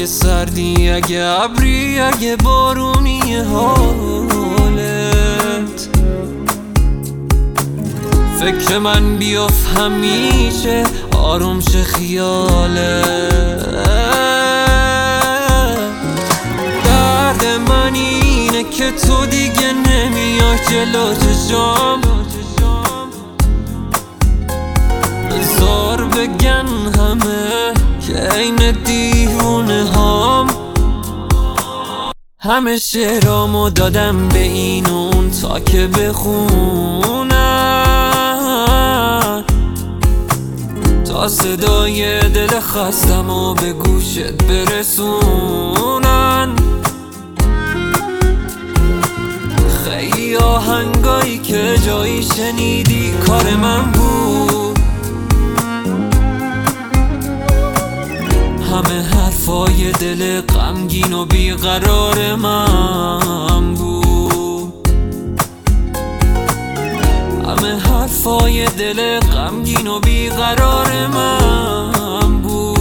اگه سردی، اگه ابری، اگه بارونی حالت فکر من بیاف همیشه آروم شه خیالت. درد من اینه که تو دیگه نمیای جلو چشام، بذار بگن همه که این دیوونه هام. همه شعرامو دادم به این اون تا که بخونن، تا صدای دل خستم و به گوشت برسونن. خیلی آهنگایی که جایی شنیدی کار من بود، همه حرفای دل غمگین و بیقرار من بود، همه حرفای دل غمگین و بیقرار من بود.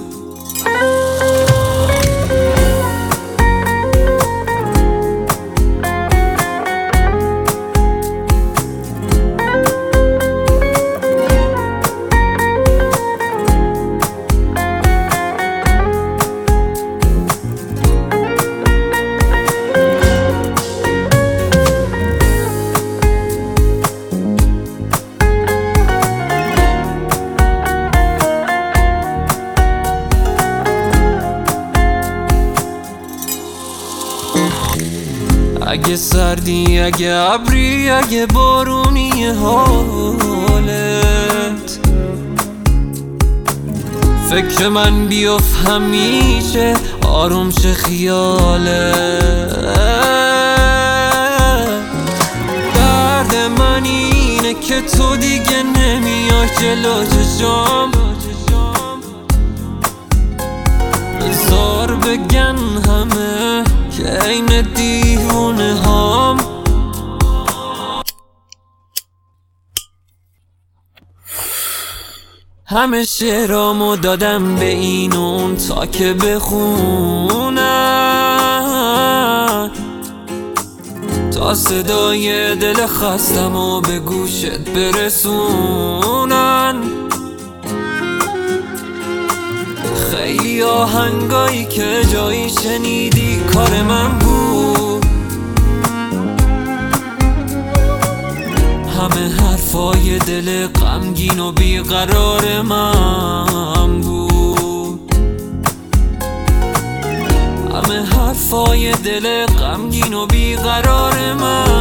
اگه سردی، اگه ابری، اگه بارونی حالت فکر من بیاف همیشه آروم شه خیالت. درد من اینه که تو دیگه نمیای جلو چشام، بذار بگن همه که این دیوونه هام. همه شعرامو دادم به این اون تا که بخونن، تا صدای دل خستم و به گوشت برسونن. خیلی آهنگایی که جایی شنیدی کار من بود، همه حرفای دل غمگین و بیقرار من بود، همه حرفای دل غمگین و بیقرار من